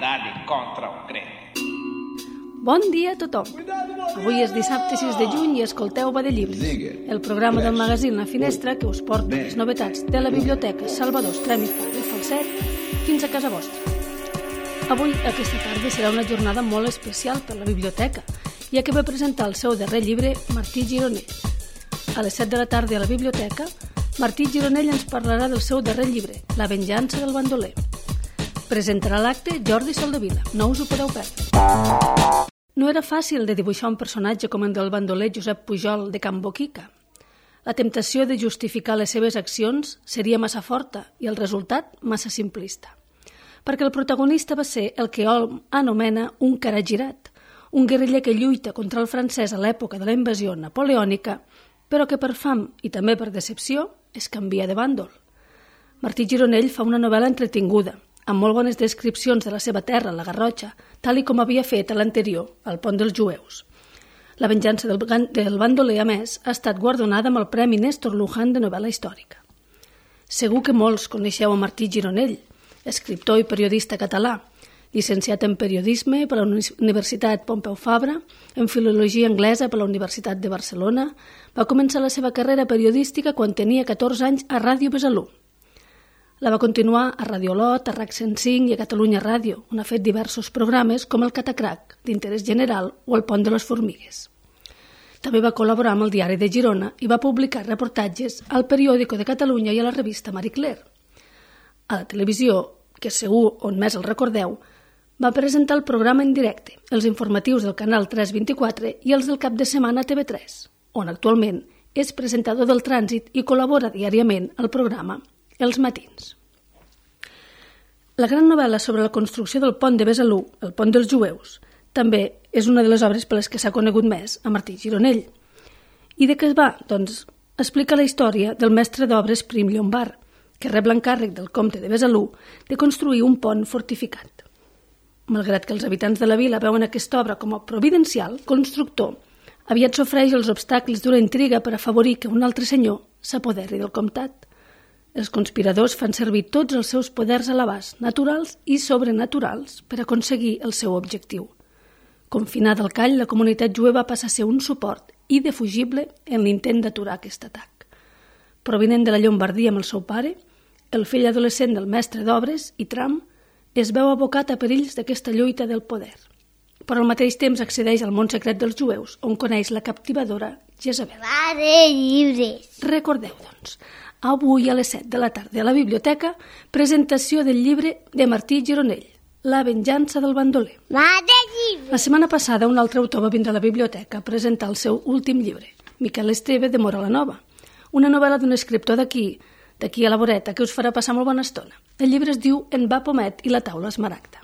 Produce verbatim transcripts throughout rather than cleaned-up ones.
Dale contra un tren. Bon dia a tothom. Avui és dissabte sis de juny i escolteu Va de Llibres, el programa del magazín La Finestra que us porta les novetats de la biblioteca Salvador Estrem i Fabri Falset fins a casa vostra. Avui, aquesta tarda, serà una jornada molt especial per la biblioteca, ja que va presentar el seu darrer llibre Martí Gironell. A les set de la tarda a la biblioteca, Martí Gironell ens parlarà del seu darrer llibre, La venjança del bandoler. Presentarà l'acte Jordi Soldevila, no us ho podeu perdre. No era fàcil de dibuixar un personatge com el del bandoler Josep Pujol de Can Boquica. La temptació de justificar les seves accions seria massa forta i el resultat massa simplista. Perquè el protagonista va ser el que hom anomena un caragirat, un guerriller que lluita contra el francès a l'època de la invasió napoleònica, però que per fam i també per decepció es canvia de bàndol. Martí Gironell fa una novel·la entretinguda, amb molt bones descripcions de la seva terra, la Garrotxa, tal i com havia fet a l'anterior, al Pont dels Jueus. La venjança del, del bandoler, a més, ha estat guardonada amb el Premi Néstor Luján de novel·la històrica. Segur que molts coneixeu a Martí Gironell, escriptor i periodista català, llicenciat en periodisme per la Universitat Pompeu Fabra, en filologia anglesa per la Universitat de Barcelona. Va començar la seva carrera periodística quan tenia catorze anys a Ràdio Besalú. La va continuar a Radio Olot, a RAC cent cinc i a Catalunya Ràdio, on ha fet diversos programes com el Catacrac, d'interès general, o el Pont de les Formigues. També va col·laborar amb el Diari de Girona i va publicar reportatges al Periòdico de Catalunya i a la revista Marie Claire. A la televisió, que segur on més el recordeu, va presentar el programa en directe, els informatius del canal tres vint-i-quatre i els del cap de setmana a T V tres, on actualment és presentador del trànsit i col·labora diàriament al programa Els matins. La gran novel·la sobre la construcció del pont de Besalú, el Pont dels Jueus, també és una de les obres per les que s'ha conegut més a Martí Gironell. I de què es va? Doncs explica la història del mestre d'obres Prim Llombard, que rep l'encàrrec del comte de Besalú de construir un pont fortificat. Malgrat que els habitants de la vila veuen aquesta obra com a providencial, el constructor aviat sofreix els obstacles d'una intriga per afavorir que un altre senyor s'apoderi del comtat. Els conspiradors fan servir tots els seus poders a l'abast, naturals i sobrenaturals, per aconseguir el seu objectiu. Confinada al call, la comunitat jueva passa a ser un suport indefugible en l'intent d'aturar aquest atac. Provinent de la Llombardia amb el seu pare, el fill adolescent del mestre d'obres, Itram, es veu abocat a perills d'aquesta lluita del poder. Però al mateix temps accedeix al món secret dels jueus, on coneix la captivadora Jezabel. Va de llibres. Recordeu, doncs, avui a les set de la tarda a la biblioteca, presentació del llibre de Martí Gironell, La venjança del bandoler. Va de llibres. La setmana passada un altre autor va vindre a la biblioteca a presentar el seu últim llibre, Miquel Esteve de Mora la Nova, una novel·la d'un escriptor d'aquí, d'aquí a la voreta, que us farà passar molt bona estona. El llibre es diu En Vapomet i la taula esmaragda.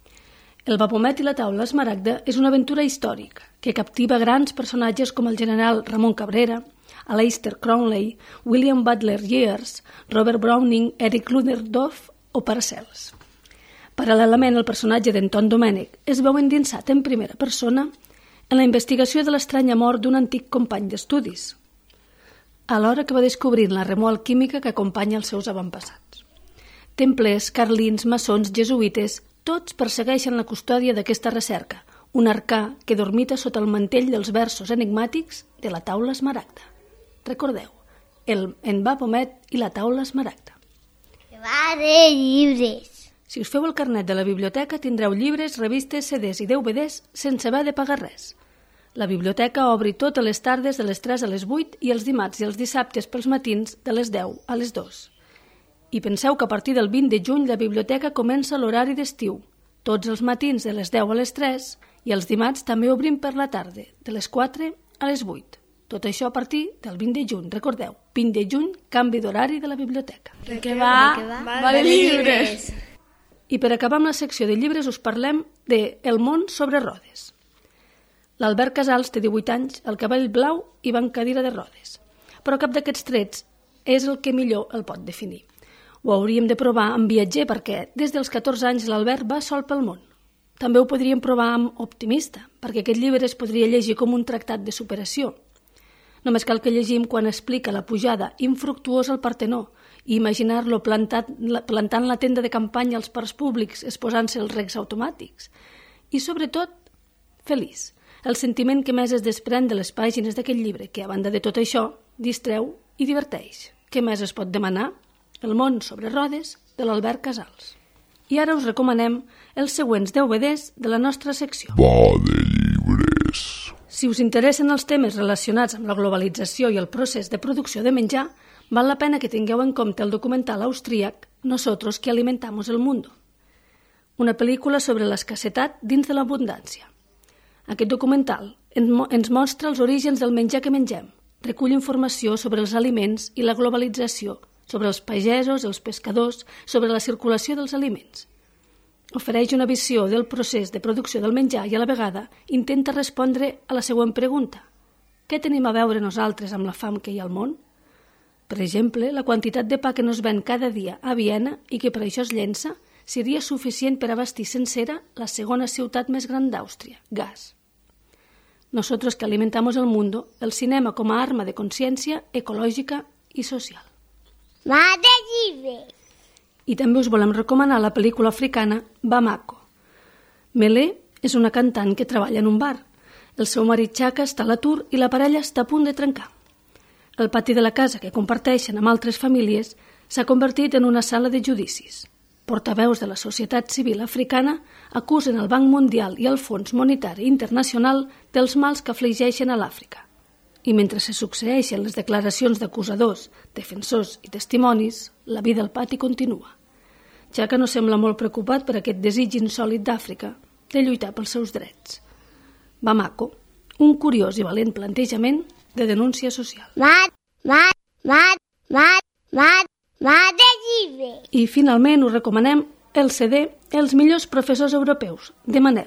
El Vapomet i la taula esmaragda és una aventura històrica que captiva grans personatges com el general Ramon Cabrera, Aleister Crowley, William Butler Yeats, Robert Browning, Eric Ludendorff o Parcells. Paral·lelament, el personatge d'Anton Domènech es veu endinsat en primera persona en la investigació de l'estranya mort d'un antic company d'estudis, alhora que va descobrint la remor alquímica que acompanya els seus avantpassats. Templers, carlins, maçons, jesuïtes, tots persegueixen la custòdia d'aquesta recerca, un arcà que dormita sota el mantell dels versos enigmàtics de la taula esmaragda. Recordeu, el En Vapomet i la taula esmaragda. Va de llibres. Si us feu el carnet de la biblioteca tindreu llibres, revistes, C Ds i D V Ds sense haver de pagar res. La biblioteca obri totes les tardes de les tres a les vuit i els dimarts i els dissabtes pels matins de les deu a les dues. I penseu que a partir del vint de juny la biblioteca comença l'horari d'estiu, tots els matins de les deu a les tres i els dimarts també obrim per la tarda, de les quatre a les vuit. Tot això a partir del vint de juny. Recordeu, vint de juny, canvi d'horari de la biblioteca. Que va, va, va de llibres. I per acabar amb la secció de llibres us parlem de El món sobre rodes. L'Albert Casals té divuit anys, el cabell blau i va en cadira de rodes. Però cap d'aquests trets és el que millor el pot definir. Ho hauríem de provar amb Viatger perquè des dels catorze anys l'Albert va sol pel món. També ho podríem provar amb Optimista, perquè aquest llibre es podria llegir com un tractat de superació. Només cal que llegim quan explica la pujada infructuosa al Partenó i imaginar-lo plantat, plantant la tenda de campanya als parcs públics, exposant-se els recs automàtics. I, sobretot, feliç. El sentiment que més es desprèn de les pàgines d'aquest llibre, que, a banda de tot això, distreu i diverteix. Què més es pot demanar? El món sobre rodes, de l'Albert Casals. I ara us recomanem els següents D V Ds de la nostra secció. Va de llibres. Si us interessen els temes relacionats amb la globalització i el procés de producció de menjar, val la pena que tingueu en compte el documental austríac Nosotros que alimentamos el mundo, una pel·lícula sobre l'escassetat dins de l'abundància. Aquest documental ens mostra els orígens del menjar que mengem, recull informació sobre els aliments i la globalització, sobre els pagesos, els pescadors, sobre la circulació dels aliments. Ofereix una visió del procés de producció del menjar i a la vegada intenta respondre a la següent pregunta. Què tenim a veure nosaltres amb la fam que hi ha al món? Per exemple, la quantitat de pa que nos ven cada dia a Viena i que per això es llença seria suficient per abastir sencera la segona ciutat més gran d'Àustria, Gas. Nosotros que alimentamos el mundo, el cinema com a arma de consciència ecològica i social. Va de llibres. I també us volem recomanar la pel·lícula africana Bamako. Melé és una cantant que treballa en un bar. El seu marit Chaka està a l'atur i la parella està a punt de trencar. El pati de la casa que comparteixen amb altres famílies s'ha convertit en una sala de judicis. Portaveus de la societat civil africana acusen el Banc Mundial i el Fons Monetari Internacional dels mals que afligeixen a l'Àfrica. I mentre se succeeixen les declaracions d'acusadors, defensors i testimonis, la vida al pati continua. Chaka no sembla molt preocupat per aquest desig insòlit d'Àfrica de lluitar pels seus drets. Bamako, un curiós i valent plantejament de denúncia social. Mat, mat, mat, mat, mat, mat de llibres. I finalment us recomanem el C D Els millors professors europeus, de Manel.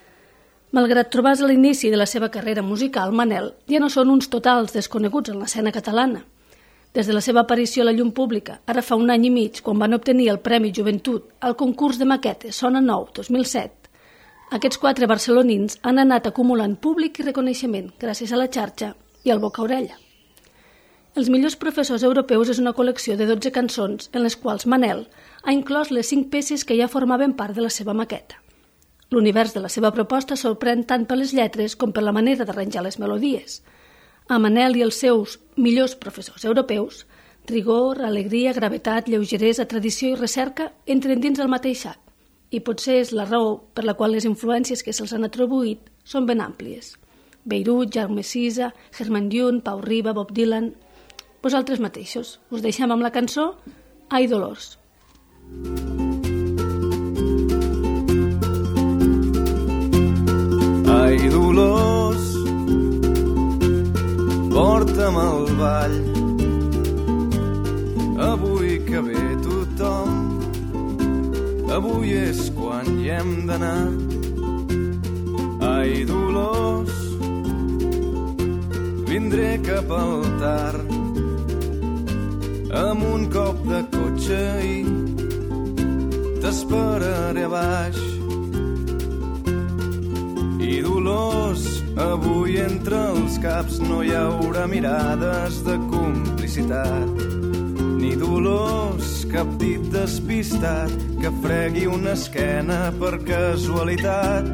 Malgrat trobar-se a l'inici de la seva carrera musical, Manel ja no són uns totals desconeguts en l'escena catalana. Des de la seva aparició a la llum pública, ara fa un any i mig, quan van obtenir el Premi Joventut al concurs de maquetes Sona Nou dos mil set, aquests quatre barcelonins han anat acumulant públic i reconeixement gràcies a la xarxa i al boca-orella. Els millors professors europeus és una col·lecció de dotze cançons en les quals Manel ha inclòs les cinc peces que ja formaven part de la seva maqueta. L'univers de la seva proposta sorprèn tant per les lletres com per la manera d'arranjar les melodies. A Manel i els seus millors professors europeus, rigor, alegria, gravetat, lleugeresa, tradició i recerca entren dins del mateix sac, i potser és la raó per la qual les influències que se'ls han atribuït són ben àmplies. Beirut, Jaume Sisa, Herman Dune, Pau Riba, Bob Dylan... Vosaltres mateixos. Us deixem amb la cançó Ai Dolors. Ai, Dolors, porta'm al ball. Avui que ve tothom, avui és quan hi hem d'anar. Ai, Dolors, vindré cap al tard amb un cop de cotxe i t'esperaré a baix. I Dolors, avui entre els caps no hi haurà mirades de complicitat, ni Dolors, cap dit despistat que fregui una esquena per casualitat.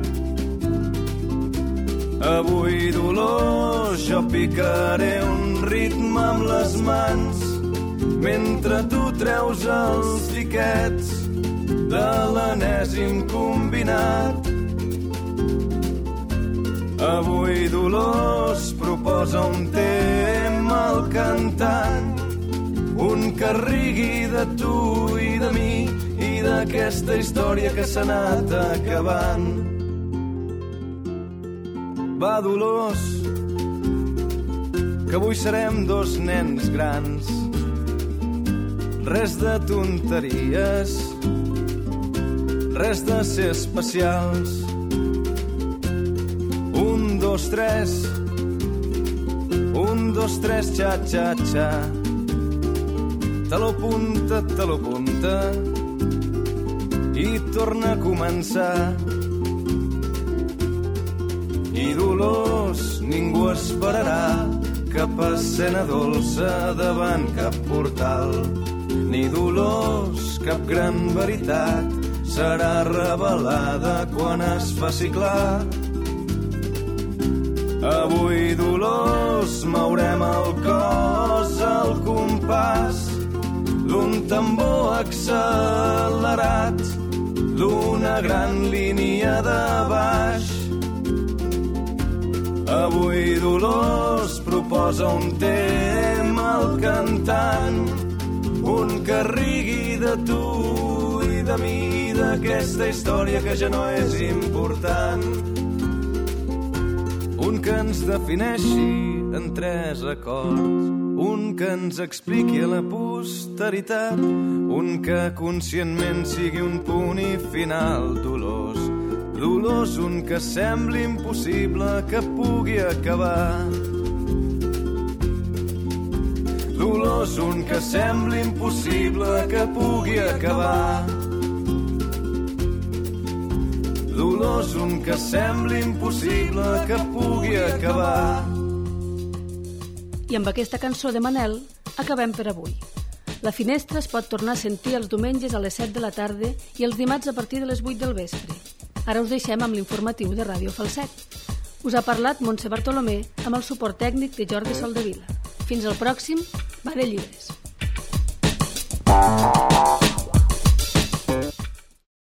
Avui, Dolors, jo picaré un ritme amb les mans mentre tu treus els tiquets de l'enèsim combinat. Avui, Dolors, proposa un tema al cantant, un que rigui de tu i de mi i d'aquesta història que s'ha anat acabant. Va, Dolors, que avui serem dos nens grans. Res de tonteries, res de ser especials. Un, dos, tres, un, dos, tres, xa, xa, xa. Taló punta, taló punta, i torna a començar. I Dolors, ningú esperarà cap escena dolça davant cap portal, ni dolors, cap gran veritat serà revelada quan es faci clar. Avui, dolors, mourem el cos al compàs d'un tambor accelerat, d'una gran línia de baix. Avui, dolors, proposa un tema al cantant, un que rigui de tu i de mi, d'aquesta història que ja no és important. Un que ens defineixi en tres acords, un que ens expliqui a la posteritat, un que conscientment sigui un punt i final. Dolors, dolors, un que sembli impossible que pugui acabar. Dolors, un que sembli impossible que pugui acabar. Dolors, un que sembli impossible que pugui acabar. I amb aquesta cançó de Manel acabem per avui. La Finestra es pot tornar a sentir els diumenges a les set de la tarda i els dimarts a partir de les vuit del vespre. Ara us deixem amb l'informatiu de Ràdio Falset. Us ha parlat Montse Bartolomé amb el suport tècnic de Jordi Soldevila. Fins al pròxim, va de llibres.